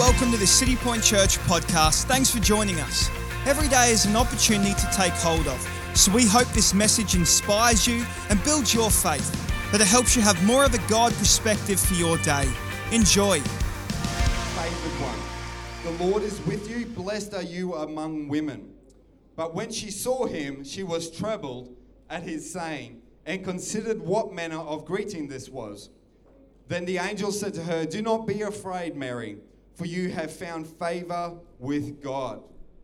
welcome to the City Point Church podcast. Thanks for joining us. Every day is an opportunity to take hold of, so we hope this message inspires you and builds your faith, that it helps you have more of a God perspective for your day. Enjoy. Favored one. The Lord is with you. Blessed are you among women. But when she saw him, she was troubled at his saying, and considered what manner of greeting this was. Then the angel said to her, "Do not be afraid, Mary, for you have found favor with God.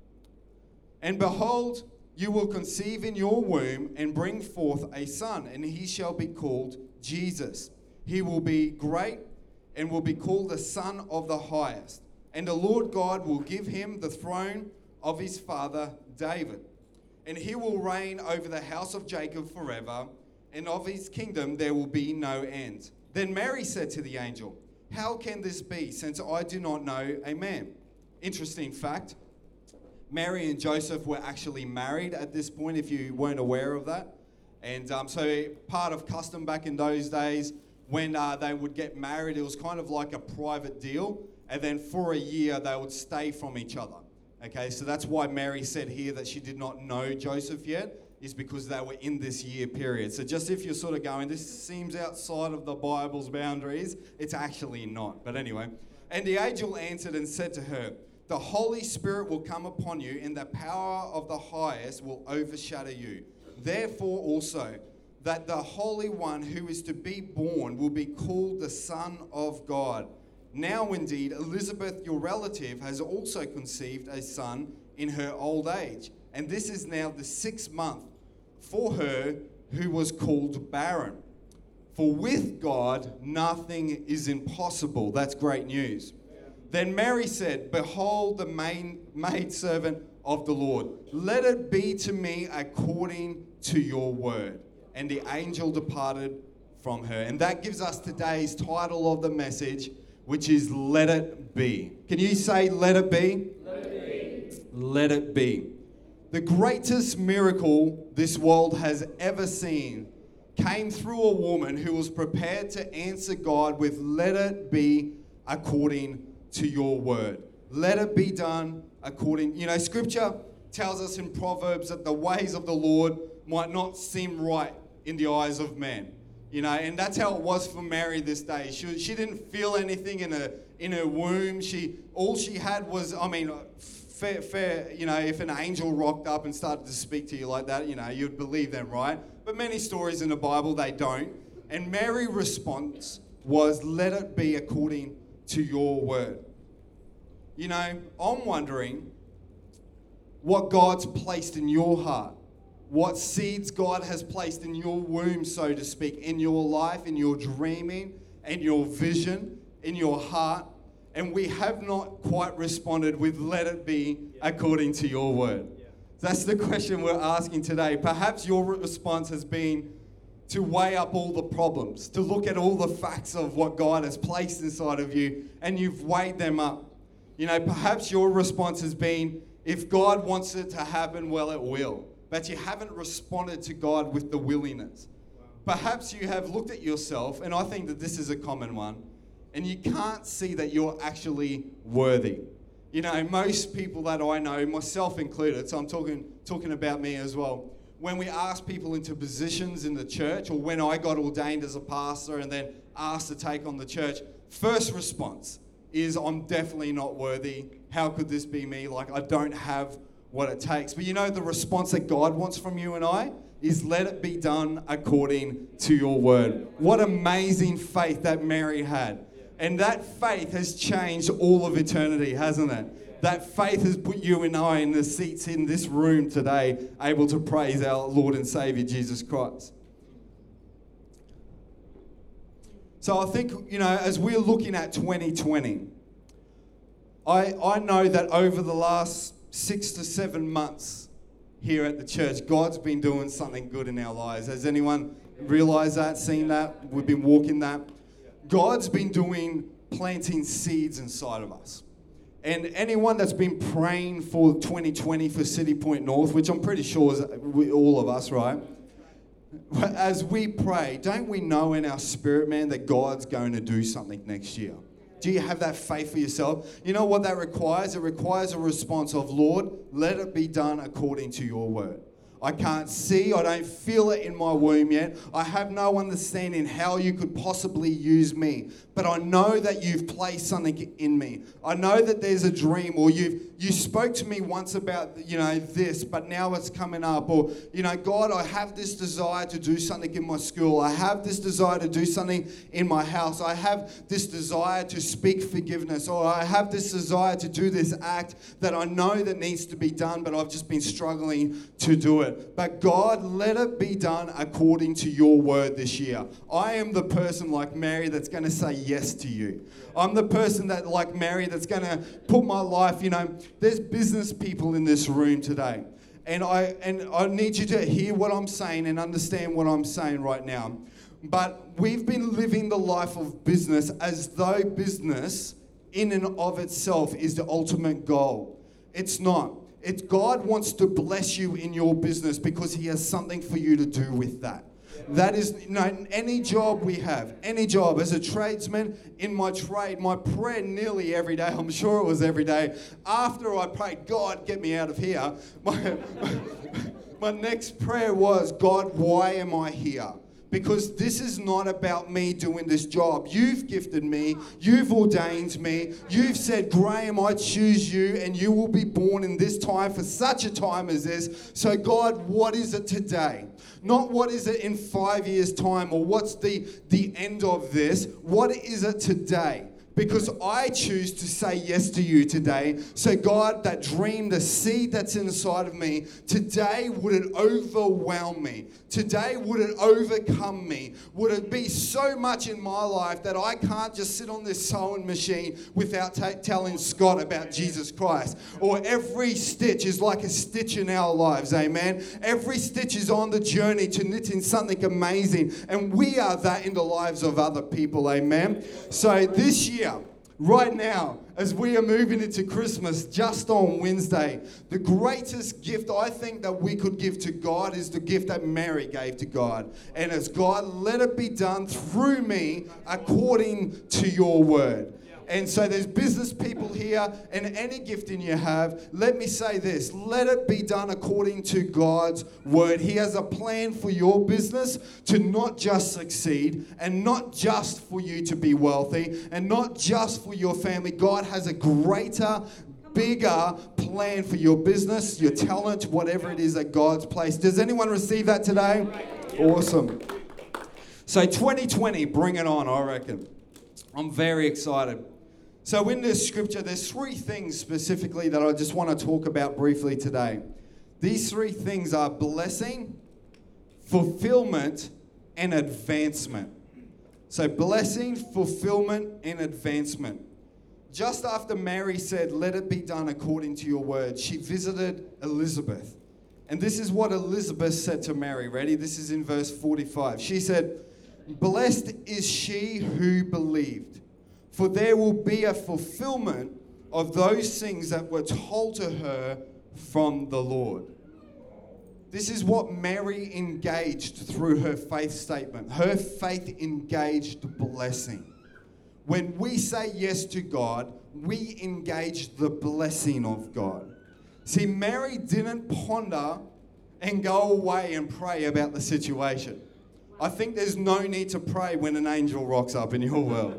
And behold, you will conceive in your womb and bring forth a son, and he shall be called Jesus. He will be great and will be called the Son of the Highest. And the Lord God will give him the throne of his father David. And he will reign over the house of Jacob forever, and of his kingdom there will be no end." Then Mary said to the angel, "How can this be, since I do not know a man?" Interesting fact. Mary and Joseph were actually married at this point, if you weren't aware of that. And so part of custom back in those days, when they would get married, it was kind of like a private deal. And then for a year, they would stay from each other. Okay, so that's why Mary said here that she did not know Joseph yet, is because they were in this year period. So just if you're sort of going, this seems outside of the Bible's boundaries, it's actually not. But anyway, and the angel answered and said to her, "The Holy Spirit will come upon you, and the power of the Highest will overshadow you. Therefore also, that the Holy One who is to be born will be called the Son of God. Now indeed, Elizabeth, your relative, has also conceived a son in her old age. And this is now the 6th month for her who was called barren. For with God, nothing is impossible." That's great news. Yeah. Then Mary said, "Behold the maidservant of the Lord. Let it be to me according to your word." And the angel departed from her. And that gives us today's title of the message, which is Let It Be. Can you say, let it be? Let it be. Let it be. The greatest miracle this world has ever seen came through a woman who was prepared to answer God with, "Let it be according to your word." Let it be done according. You know, scripture tells us in Proverbs that the ways of the Lord might not seem right in the eyes of man. You know, and that's how it was for Mary this day. She didn't feel anything in her womb. All she had was, fair, you know, if an angel rocked up and started to speak to you like that, you know, you'd believe them, right? But many stories in the Bible, they don't. And Mary's response was, "Let it be according to your word." You know, I'm wondering what God's placed in your heart, what seeds God has placed in your womb, so to speak, in your life, in your dreaming, in your vision, in your heart. And we have not quite responded with, "Let it be according to your word." That's the question we're asking today. Perhaps your response has been to weigh up all the problems, to look at all the facts of what God has placed inside of you, and you've weighed them up. You know, perhaps your response has been, if God wants it to happen, well, it will. But you haven't responded to God with the willingness. Perhaps you have looked at yourself, and I think that this is a common one, and you can't see that you're actually worthy. You know, most people that I know, myself included, so I'm talking about me as well, when we ask people into positions in the church, or when I got ordained as a pastor and then asked to take on the church, first response is, "I'm definitely not worthy. How could this be me? Like, I don't have what it takes." But you know, the response that God wants from you and I is, "Let it be done according to your word." What amazing faith that Mary had. And that faith has changed all of eternity, hasn't it? That faith has put you and I in the seats in this room today, able to praise our Lord and Savior, Jesus Christ. So I think, you know, as we're looking at 2020, I know that over the last 6 to 7 months here at the church, God's been doing something good in our lives. Has anyone realized that, seen that? We've been walking that. God's been planting seeds inside of us. And anyone that's been praying for 2020 for City Point North, which I'm pretty sure is all of us, right? As we pray, don't we know in our spirit, man, that God's going to do something next year? Do you have that faith for yourself? You know what that requires? It requires a response of, Lord, let it be done according to your word. I can't see, I don't feel it in my womb yet. I have no understanding how you could possibly use me. But I know that you've placed something in me. I know that there's a dream, or you spoke to me once about, this, but now it's coming up. Or, God, I have this desire to do something in my school. I have this desire to do something in my house. I have this desire to speak forgiveness. Or I have this desire to do this act that I know that needs to be done, but I've just been struggling to do it. But God, let it be done according to your word this year. I am the person like Mary that's going to say yes to you. I'm the person that, like Mary, that's going to put my life, there's business people in this room today. And I need you to hear what I'm saying and understand what I'm saying right now. But we've been living the life of business as though business in and of itself is the ultimate goal. It's not. God wants to bless you in your business because he has something for you to do with that. That is, any job we have, any job as a tradesman, in my trade, my prayer nearly every day, I'm sure it was every day, after I prayed, God, get me out of here, my next prayer was, God, why am I here? Because this is not about me doing this job. You've gifted me. You've ordained me. You've said, Graham, I choose you, and you will be born in this time for such a time as this. So, God, what is it today? Not what is it in 5 years' time, or what's the end of this. What is it today? Because I choose to say yes to you today. So God, that dream, the seed that's inside of me, today would it overwhelm me? Today would it overcome me? Would it be so much in my life that I can't just sit on this sewing machine without telling Scott about Jesus Christ? Or every stitch is like a stitch in our lives, amen? Every stitch is on the journey to knitting something amazing. And we are that in the lives of other people, amen? So this year, right now, as we are moving into Christmas, just on Wednesday, the greatest gift I think that we could give to God is the gift that Mary gave to God. And it's, God, let it be done through me according to your word. And so there's business people here, and any gifting you have, let me say this, let it be done according to God's word. He has a plan for your business to not just succeed, and not just for you to be wealthy, and not just for your family. God has a greater, bigger plan for your business, your talent, whatever it is that God's placed. Does anyone receive that today? Awesome. So 2020, bring it on, I reckon. I'm very excited. So in this scripture, there's three things specifically that I just want to talk about briefly today. These three things are blessing, fulfillment, and advancement. So blessing, fulfillment, and advancement. Just after Mary said, let it be done according to your word, she visited Elizabeth. And this is what Elizabeth said to Mary. Ready? This is in verse 45. She said, blessed is she who believed, for there will be a fulfillment of those things that were told to her from the Lord. This is what Mary engaged through her faith statement. Her faith engaged blessing. When we say yes to God, we engage the blessing of God. See, Mary didn't ponder and go away and pray about the situation. I think there's no need to pray when an angel rocks up in your world.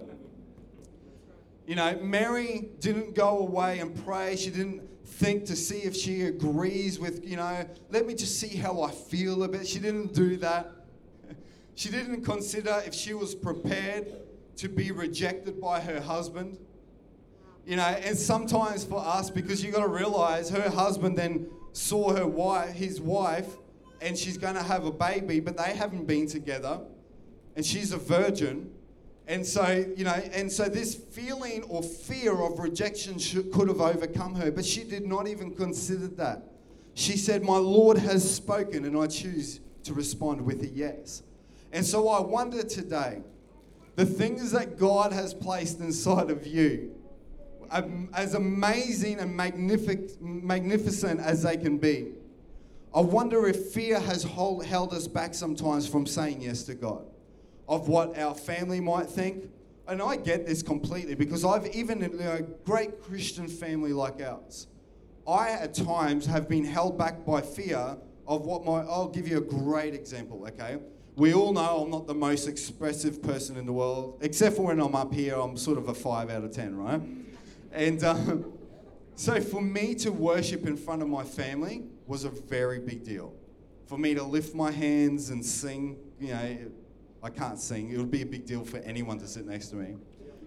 Mary didn't go away and pray. She didn't think to see if she agrees with, let me just see how I feel a bit. She didn't do that. She didn't consider if she was prepared to be rejected by her husband. And sometimes for us, because you got to realize her husband then saw his wife, and she's going to have a baby, but they haven't been together, and she's a virgin. And so, this feeling or fear of rejection could have overcome her, but she did not even consider that. She said, my Lord has spoken, and I choose to respond with a yes. And so I wonder today, the things that God has placed inside of you, as amazing and magnificent as they can be, I wonder if fear has held us back sometimes from saying yes to God. Of what our family might think, And I get this completely because I've even in a great Christian family like ours, I at times have been held back by fear of I'll give you a great example, okay? We all know I'm not the most expressive person in the world, except for when I'm up here, I'm sort of a 5 out of 10, right? And so for me to worship in front of my family was a very big deal. For me to lift my hands and sing, I can't sing. It would be a big deal for anyone to sit next to me.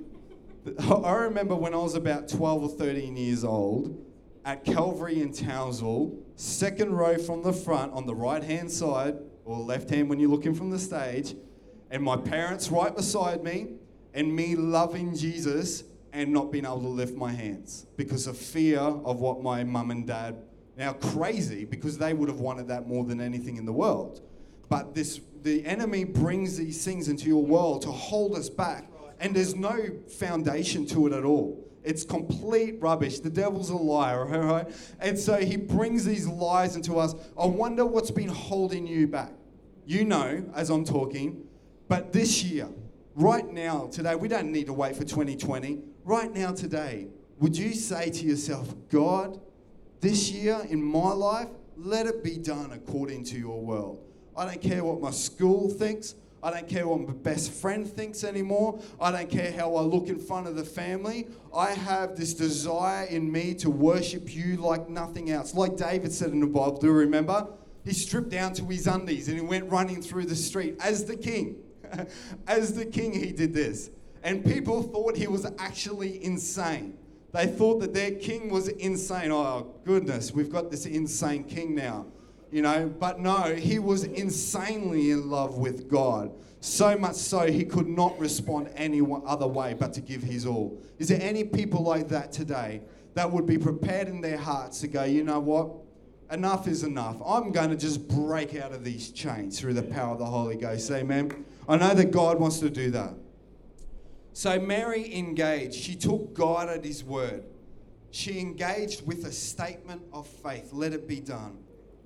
I remember when I was about 12 or 13 years old, at Calvary in Townsville, second row from the front on the right-hand side, or left hand when you're looking from the stage, and my parents right beside me, and me loving Jesus and not being able to lift my hands because of fear of what my mum and dad, now crazy, because they would have wanted that more than anything in the world. But the enemy brings these things into your world to hold us back, and there's no foundation to it at all. It's complete rubbish. The devil's a liar, all right? And so he brings these lies into us. I wonder what's been holding you back. You know, as I'm talking, but this year, right now, today, we don't need to wait for 2020. Right now, today, would you say to yourself, God, this year in my life, let it be done according to your will. I don't care what my school thinks. I don't care what my best friend thinks anymore. I don't care how I look in front of the family. I have this desire in me to worship you like nothing else. Like David said in the Bible, do you remember? He stripped down to his undies and he went running through the street as the king. As the king, he did this. And people thought he was actually insane. They thought that their king was insane. Oh, goodness, we've got this insane king now. But no, he was insanely in love with God. So much so, he could not respond any other way but to give his all. Is there any people like that today that would be prepared in their hearts to go, you know what? Enough is enough. I'm going to just break out of these chains through the power of the Holy Ghost. Amen. I know that God wants to do that. So Mary engaged. She took God at his word. She engaged with a statement of faith. Let it be done.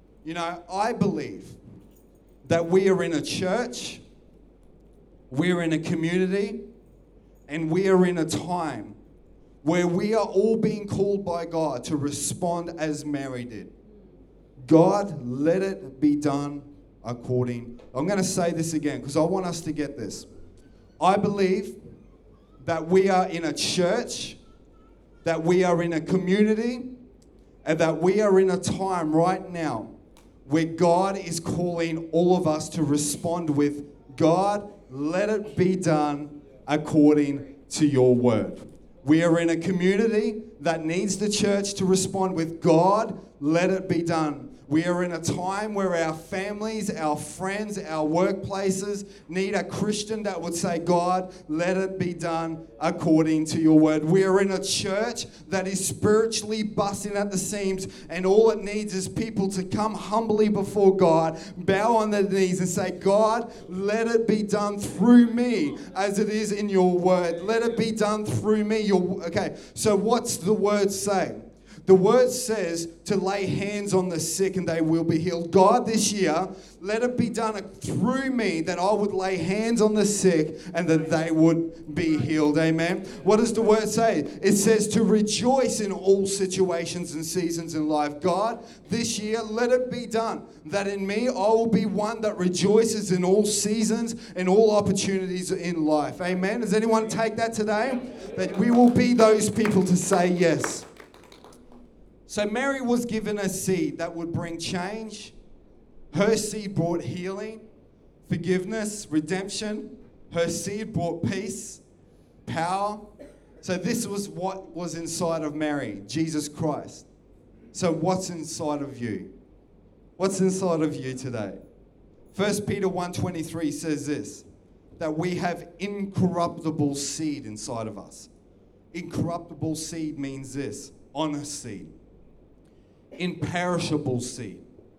I believe that we are in a church, we're in a community, and we are in a time where we are all being called by God to respond as Mary did. God, let it be done according. I'm going to say this again because I want us to get this. I believe that we are in a church, that we are in a community, and that we are in a time right now where God is calling all of us to respond with, God, let it be done according to your word. We are in a community that needs the church to respond with, God, let it be done. We are in a time where our families, our friends, our workplaces need a Christian that would say, God, let it be done according to your word. We are in a church that is spiritually busting at the seams, and all it needs is people to come humbly before God, bow on their knees and say, God, let it be done through me as it is in your word. Let it be done through me. Okay, so what's the word say? The word says to lay hands on the sick and they will be healed. God, this year, let it be done through me that I would lay hands on the sick and that they would be healed. Amen. What does the word say? It says to rejoice in all situations and seasons in life. God, this year, let it be done that in me I will be one that rejoices in all seasons and all opportunities in life. Amen. Does anyone take that today? That we will be those people to say yes. So Mary was given a seed that would bring change. Her seed brought healing, forgiveness, redemption. Her seed brought peace, power. So this was what was inside of Mary, Jesus Christ. So what's inside of you? What's inside of you today? 1 Peter 1:23 says this, that we have incorruptible seed inside of us. Incorruptible seed means this, honest seed. Imperishable seed,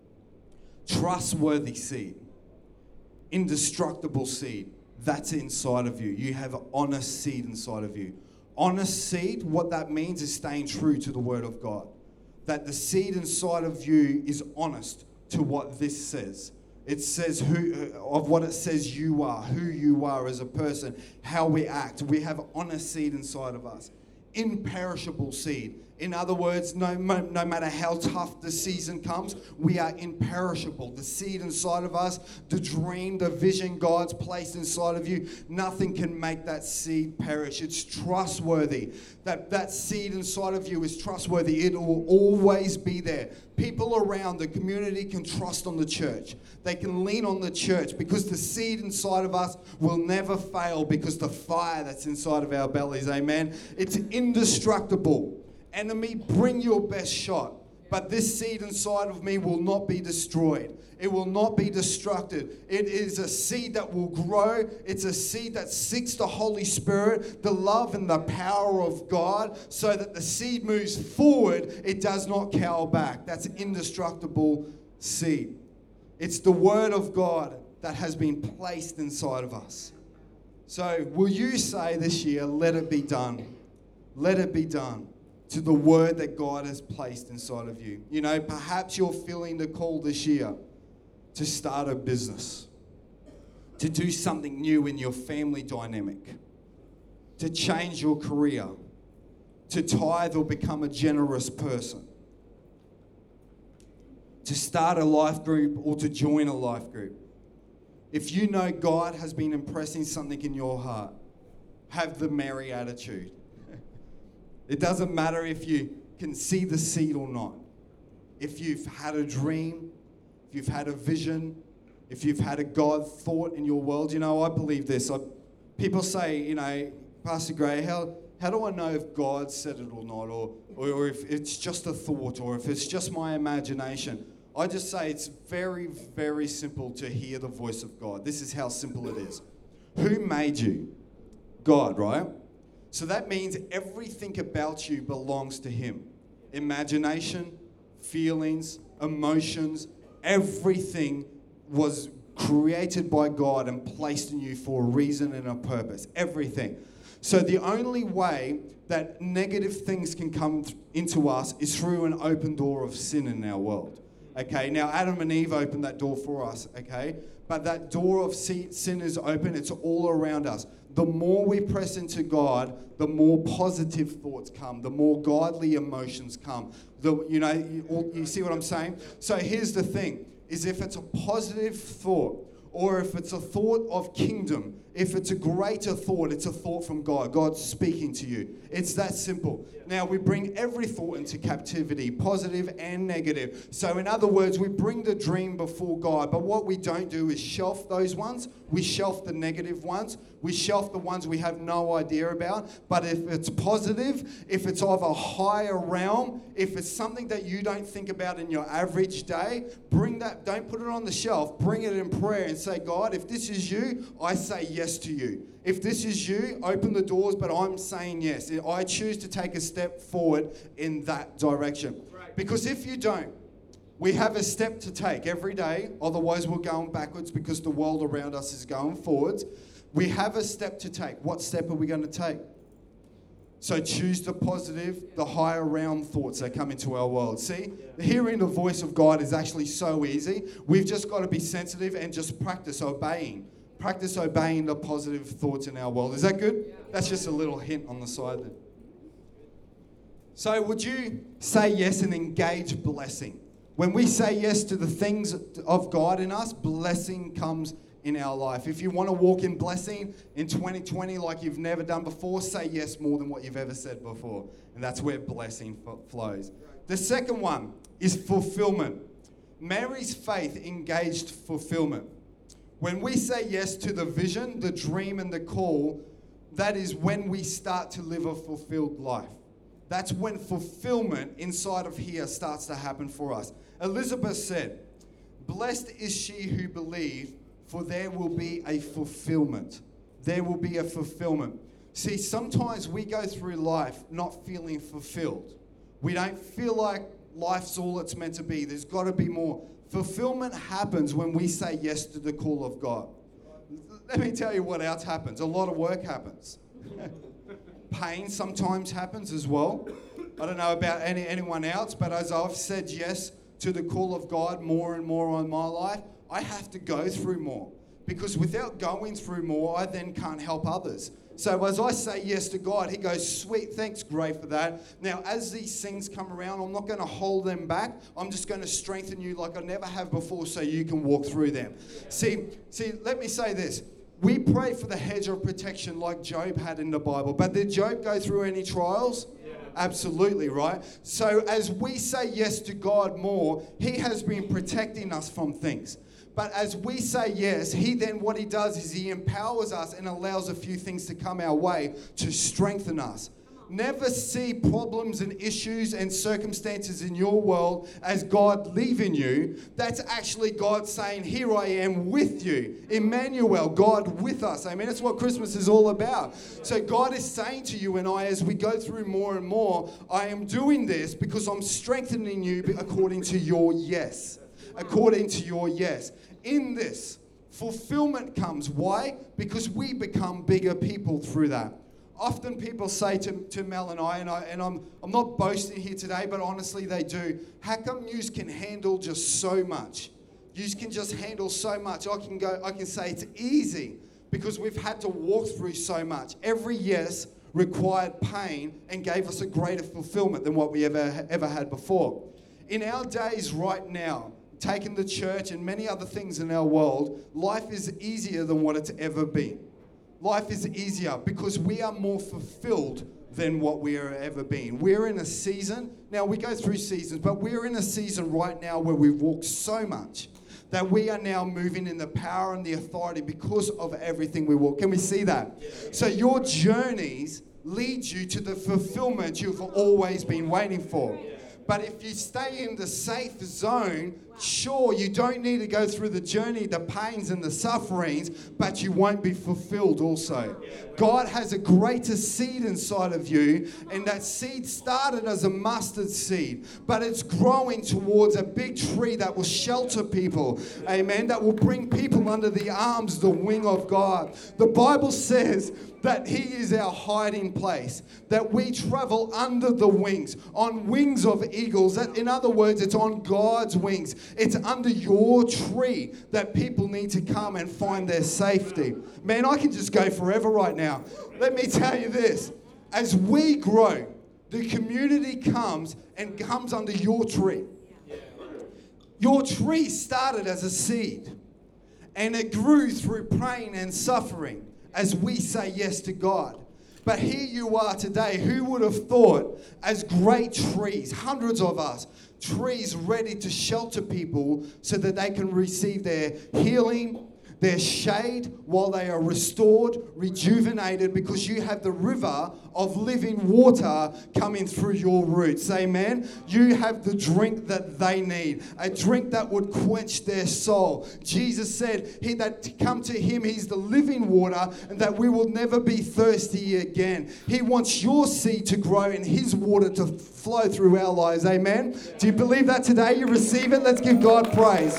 trustworthy seed, indestructible seed. That's inside of you. You have an honest seed inside of you. Honest seed, what that means is staying true to the word of God. That the seed inside of you is honest to what this says. It says of what it says you are, who you are as a person, how we act. We have honest seed inside of us. Imperishable seed. In other words, no matter how tough the season comes, we are imperishable. The seed inside of us, the dream, the vision God's placed inside of you, nothing can make that seed perish. It's trustworthy. That seed inside of you is trustworthy. It will always be there. People around the community can trust on the church. They can lean on the church because the seed inside of us will never fail because the fire that's inside of our bellies, amen? It's indestructible. Enemy, bring your best shot. But this seed inside of me will not be destroyed. It will not be destructed. It is a seed that will grow. It's a seed that seeks the Holy Spirit, the love and the power of God, so that the seed moves forward. It does not cower back. That's indestructible seed. It's the Word of God that has been placed inside of us. So will you say this year, let it be done. Let it be done. To the word that God has placed inside of you. You know, perhaps you're feeling the call this year to start a business, to do something new in your family dynamic, to change your career, to tithe or become a generous person, to start a life group or to join a life group. If you know God has been impressing something in your heart, have the Mary attitude. It doesn't matter if you can see the seed or not. If you've had a dream, if you've had a vision, if you've had a God thought in your world. You know, I believe this. People say, you know, Pastor Gray, how do I know if God said it or not? Or if it's just a thought, or if it's just my imagination? I just say it's very, very simple to hear the voice of God. This is how simple it is. Who made you? God, right? So that means everything about you belongs to Him. Imagination, feelings, emotions, everything was created by God and placed in you for a reason and a purpose. Everything. So the only way that negative things can come into us is through an open door of sin in our world. Okay, now Adam and Eve opened that door for us, okay? But that door of sin is open. It's all around us. The more we press into God, the more positive thoughts come, the more godly emotions come. You see what I'm saying? So here's the thing, is if it's a positive thought, or if it's a thought of kingdom, if it's a greater thought, it's a thought from God. God's speaking to you. It's that simple. Now, we bring every thought into captivity, positive and negative. So in other words, we bring the dream before God. But what we don't do is shelf those ones. We shelf the negative ones. We shelf the ones we have no idea about. But if it's positive, if it's of a higher realm, if it's something that you don't think about in your average day, bring that, don't put it on the shelf. Bring it in prayer and say, God, if this is you, I say yes to you. If this is you, open the doors, but I'm saying yes. I choose to take a step forward in that direction. Because if you don't, we have a step to take every day. Otherwise, we're going backwards because the world around us is going forwards. We have a step to take. What step are we going to take? So choose the positive, the higher realm thoughts that come into our world. See, hearing the voice of God is actually so easy. We've just got to be sensitive and just practice obeying. Practice obeying the positive thoughts in our world. Is that good? That's just a little hint on the side there. So would you say yes and engage blessing? When we say yes to the things of God in us, blessing comes in our life. If you want to walk in blessing in 2020 like you've never done before, say yes more than what you've ever said before. And that's where blessing flows. The second one is fulfillment. Mary's faith engaged fulfillment. When we say yes to the vision, the dream, and the call, that is when we start to live a fulfilled life. That's when fulfillment inside of here starts to happen for us. Elizabeth said, "Blessed is she who believed, for there will be a fulfillment." There will be a fulfillment. See, sometimes we go through life not feeling fulfilled. We don't feel like life's all it's meant to be. There's got to be more. Fulfillment happens when we say yes to the call of God. Let me tell you what else happens. A lot of work happens. Pain sometimes happens as well. I don't know about anyone else, but as I've said yes to the call of God more and more on my life, I have to go through more. Because without going through more, I then can't help others. So as I say yes to God, he goes, sweet, thanks, Gray, for that. Now, as these things come around, I'm not going to hold them back. I'm just going to strengthen you like I never have before so you can walk through them. See, let me say this. We pray for the hedge of protection like Job had in the Bible. But did Job go through any trials? Absolutely, right? So as we say yes to God more, he has been protecting us from things. But as we say yes, what he does is he empowers us and allows a few things to come our way to strengthen us. Never see problems and issues and circumstances in your world as God leaving you. That's actually God saying, here I am with you. Emmanuel, God with us. Amen. That's what Christmas is all about. So God is saying to you and I, as we go through more and more, I am doing this because I'm strengthening you according to your yes. According to your yes. In this, fulfillment comes. Why? Because we become bigger people through that. Often people say to Mel and I'm not boasting here today, but honestly they do. How come yous can handle just so much? Yous can just handle so much. I can say it's easy because we've had to walk through so much. Every yes required pain and gave us a greater fulfillment than what we ever had before. In our days right now, taking the church and many other things in our world, life is easier than what it's ever been. Life is easier because we are more fulfilled than what we have ever been. We're in a season, now we go through seasons, but we're in a season right now where we've walked so much that we are now moving in the power and the authority because of everything we walk. Can we see that? So your journeys lead you to the fulfillment you've always been waiting for. But if you stay in the safe zone, sure, you don't need to go through the journey, the pains and the sufferings, but you won't be fulfilled also. God has a greater seed inside of you, and that seed started as a mustard seed, but it's growing towards a big tree that will shelter people, amen, that will bring people under the arms, the wing of God. The Bible says that he is our hiding place, that we travel under the wings, on wings of eagles. That, in other words, it's on God's wings. It's under your tree that people need to come and find their safety. Man, I can just go forever right now. Let me tell you this. As we grow, the community comes under your tree. Your tree started as a seed, and it grew through pain and suffering as we say yes to God. But here you are today. Who would have thought, as great trees, hundreds of us, trees ready to shelter people so that they can receive their healing, their shade, while they are restored, rejuvenated, because you have the river of living water coming through your roots. Amen. You have the drink that they need, a drink that would quench their soul. Jesus said, he that come to him, he's the living water, and that we will never be thirsty again. He wants your seed to grow and his water to flow through our lives. Amen. Do you believe that today? You receive it? Let's give God praise.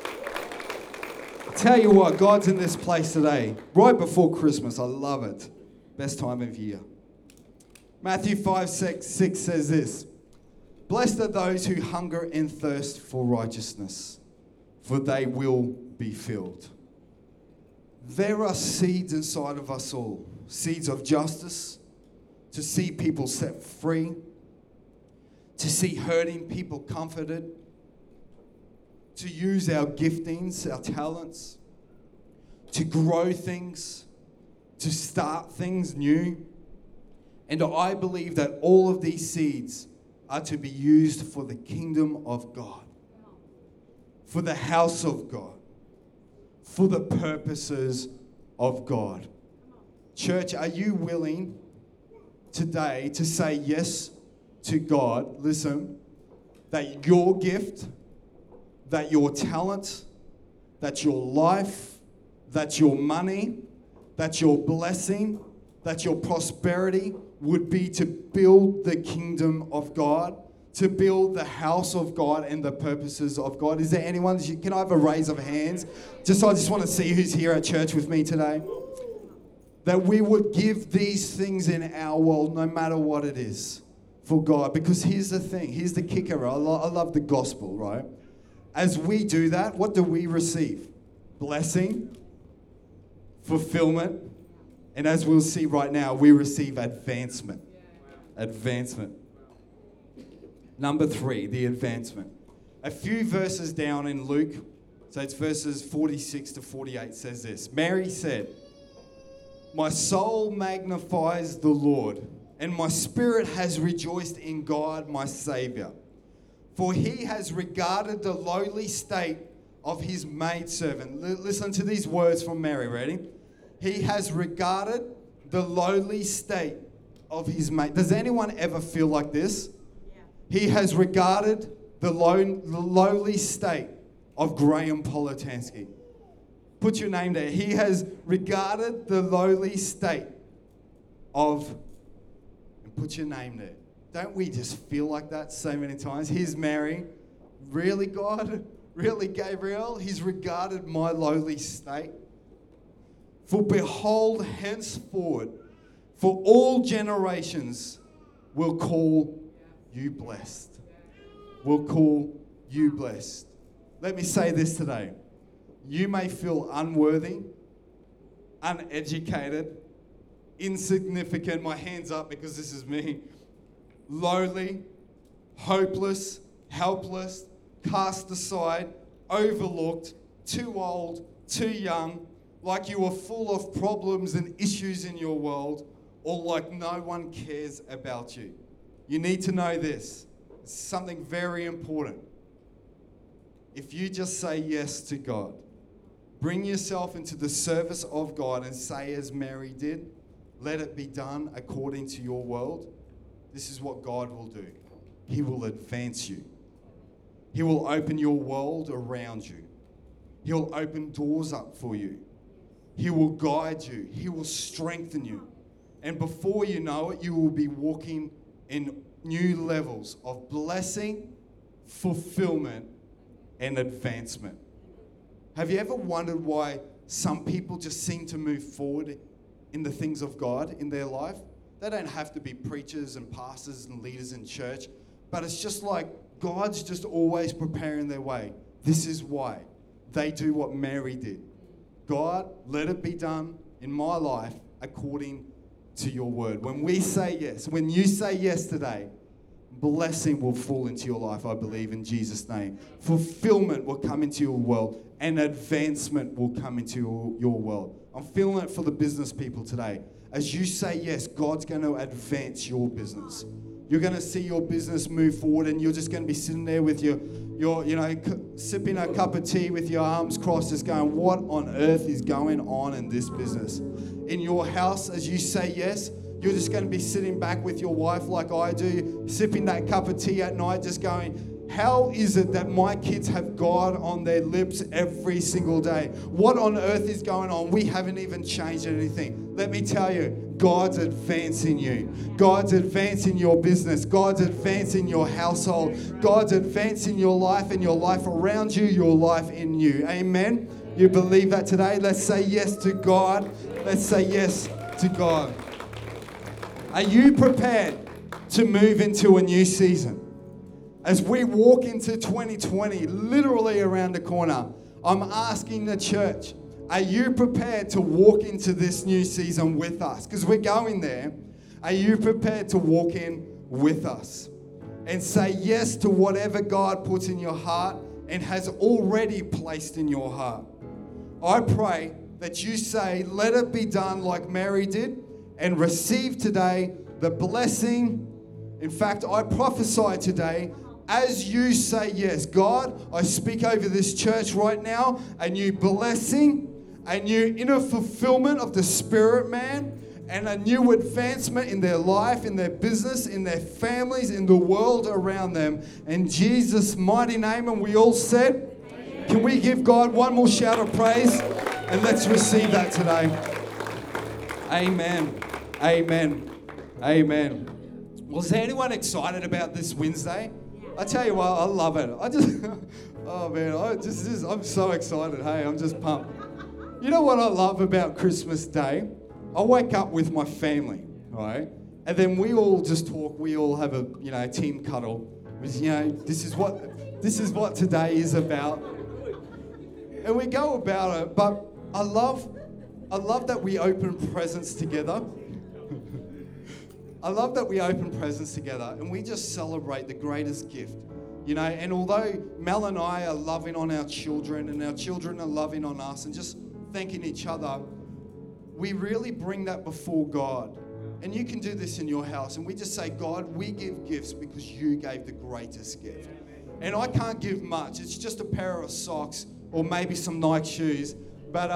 Tell you what, God's in this place today, right before Christmas. I love it. Best time of year. Matthew 5:6 says this: Blessed are those who hunger and thirst for righteousness, for they will be filled. There are seeds inside of us all, seeds of justice, to see people set free, to see hurting people comforted, to use our giftings, our talents, to grow things, to start things new. And I believe that all of these seeds are to be used for the kingdom of God, for the house of God, for the purposes of God. Church, are you willing today to say yes to God? Listen, that your gift, that your talent, that your life, that your money, that your blessing, that your prosperity would be to build the kingdom of God, to build the house of God and the purposes of God. Is there anyone? Can I have a raise of hands? I just want to see who's here at church with me today. That we would give these things in our world, no matter what it is, for God. Because here's the thing, here's the kicker. I love the gospel, right? as we do that, what do we receive? Blessing, fulfillment, and as we'll see right now, we receive advancement. Advancement. Number 3, the advancement. A few verses down in Luke, so it's verses 46 to 48 says this. Mary said, "My soul magnifies the Lord, and my spirit has rejoiced in God my Saviour. For he has regarded the lowly state of his maidservant." Listen to these words from Mary, ready? He has regarded the lowly state of his maid. Does anyone ever feel like this? Yeah. He has regarded the lowly state of Graham Politansky. Put your name there. He has regarded the lowly state of, and put your name there. Don't we just feel like that so many times? Here's Mary. Really, God? Really, Gabriel? He's regarded my lowly state. For behold, henceforward, for all generations will call you blessed. Will call you blessed. Let me say this today. You may feel unworthy, uneducated, insignificant. My hand's up because this is me. Lowly, hopeless, helpless, cast aside, overlooked, too old, too young, like you are full of problems and issues in your world, or like no one cares about you. You need to know this. It's something very important. If you just say yes to God, bring yourself into the service of God and say as Mary did, let it be done according to your world, this is what God will do. He will advance you. He will open your world around you. He'll open doors up for you. He will guide you. He will strengthen you. And before you know it, you will be walking in new levels of blessing, fulfillment, and advancement. Have you ever wondered why some people just seem to move forward in the things of God in their life? They don't have to be preachers and pastors and leaders in church, but it's just like God's just always preparing their way. This is why they do what Mary did. God, let it be done in my life according to your word. When we say yes, when you say yes today, blessing will fall into your life, I believe, in Jesus' name. Fulfillment will come into your world, and advancement will come into your world. I'm feeling it for the business people today. As you say yes, God's going to advance your business. You're going to see your business move forward, and you're just going to be sitting there with your sipping a cup of tea with your arms crossed, just going, what on earth is going on in this business? In your house, as you say yes, you're just going to be sitting back with your wife like I do, sipping that cup of tea at night, just going, how is it that my kids have God on their lips every single day? What on earth is going on? We haven't even changed anything. Let me tell you, God's advancing you. God's advancing your business. God's advancing your household. God's advancing your life and your life around you, your life in you. Amen? You believe that today? Let's say yes to God. Let's say yes to God. Are you prepared to move into a new season? As we walk into 2020, literally around the corner, I'm asking the church, are you prepared to walk into this new season with us? Because we're going there. Are you prepared to walk in with us? And say yes to whatever God puts in your heart and has already placed in your heart. I pray that you say, let it be done like Mary did, and receive today the blessing. In fact, I prophesy today, as you say yes, God, I speak over this church right now, a new blessing, a new inner fulfillment of the Spirit, man, and a new advancement in their life, in their business, in their families, in the world around them. In Jesus' mighty name, and we all said, amen. Can we give God one more shout of praise? And let's receive that today. Amen. Amen. Amen. Well, is there anyone excited about this Wednesday? I tell you what, I love it. Oh man, I'm so excited. Hey, I'm just pumped. You know what I love about Christmas Day? I wake up with my family, right? And then we all just talk. We all have a team cuddle. This is what This is what today is about. And we go about it, but I love that we open presents together. I love that we open presents together and we just celebrate the greatest gift. You know, and although Mel and I are loving on our children and our children are loving on us and just thanking each other, we really bring that before God. And you can do this in your house. And we just say, God, we give gifts because you gave the greatest gift. And I can't give much. It's just a pair of socks or maybe some Nike shoes. But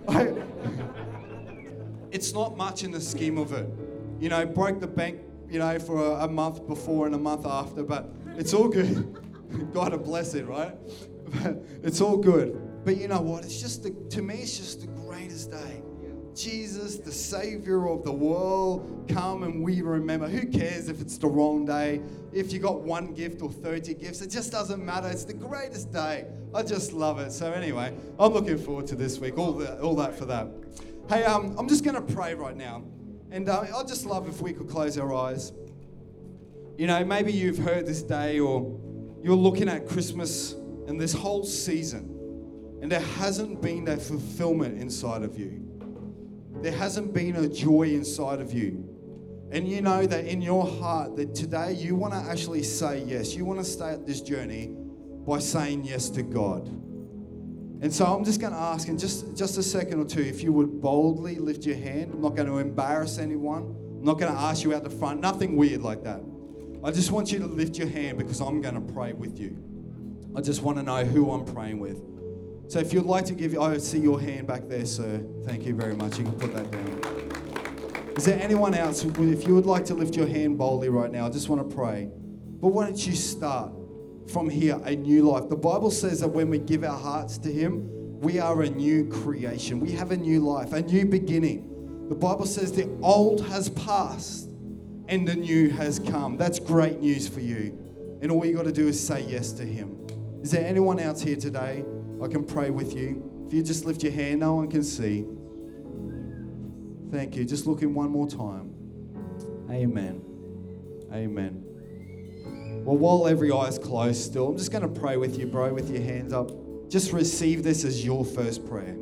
it's not much in the scheme of it. You know, broke the bank, you know, for a month before and a month after. But it's all good. God bless it, right? But it's all good. But you know what? It's just, to me, it's just the greatest day. Jesus, the Savior of the world, come and we remember. Who cares if it's the wrong day? If you got one gift or 30 gifts, it just doesn't matter. It's the greatest day. I just love it. So anyway, I'm looking forward to this week. All that for that. Hey, I'm just going to pray right now. And I'd just love if we could close our eyes. You know, maybe you've heard this day or you're looking at Christmas and this whole season and there hasn't been that fulfillment inside of you. There hasn't been a joy inside of you. And you know that in your heart that today you want to actually say yes. You want to start this journey by saying yes to God. And so I'm just going to ask in just a second or two if you would boldly lift your hand. I'm not going to embarrass anyone. I'm not going to ask you out the front. Nothing weird like that. I just want you to lift your hand because I'm going to pray with you. I just want to know who I'm praying with. So if you'd like to give, I see your hand back there, sir. Thank you very much. You can put that down. Is there anyone else? If you would like to lift your hand boldly right now, I just want to pray. But why don't you start from here a new life? The Bible says that when we give our hearts to Him, we are a new creation. We have a new life, a new beginning. The Bible says the old has passed and the new has come. That's great news for you. And all you got to do is say yes to Him. Is there anyone else here today? I can pray with you. If you just lift your hand, no one can see. Thank you. Just look in one more time. Amen. Amen. Well, while every eye is closed still, I'm just going to pray with you, bro, with your hands up. Just receive this as your first prayer.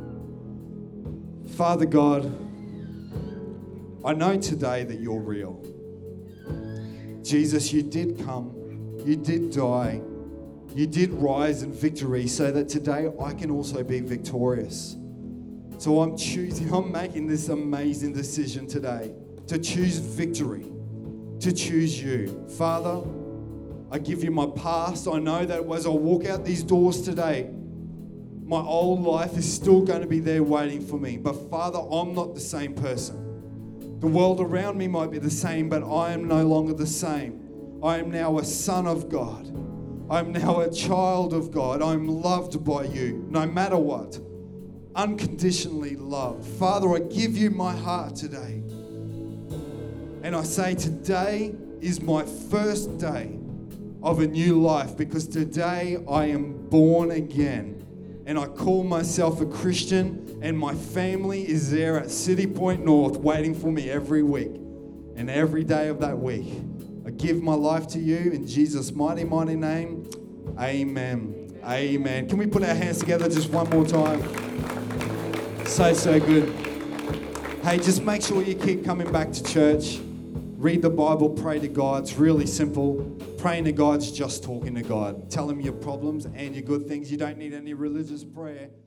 Father God, I know today that you're real. Jesus, you did come. You did die. You did rise in victory so that today I can also be victorious. So I'm making this amazing decision today to choose victory, to choose you. Father, I give you my past. I know that as I walk out these doors today, my old life is still going to be there waiting for me. But Father, I'm not the same person. The world around me might be the same, but I am no longer the same. I am now a son of God. I'm now a child of God. I'm loved by you, no matter what. Unconditionally loved. Father, I give you my heart today. And I say today is my first day of a new life because today I am born again. And I call myself a Christian and my family is there at City Point North waiting for me every week. And every day of that week, I give my life to you in Jesus' mighty, mighty name. Amen. Amen. Can we put our hands together just one more time? So good. Hey, just make sure you keep coming back to church. Read the Bible, pray to God. It's really simple. Praying to God's just talking to God. Tell Him your problems and your good things. You don't need any religious prayer.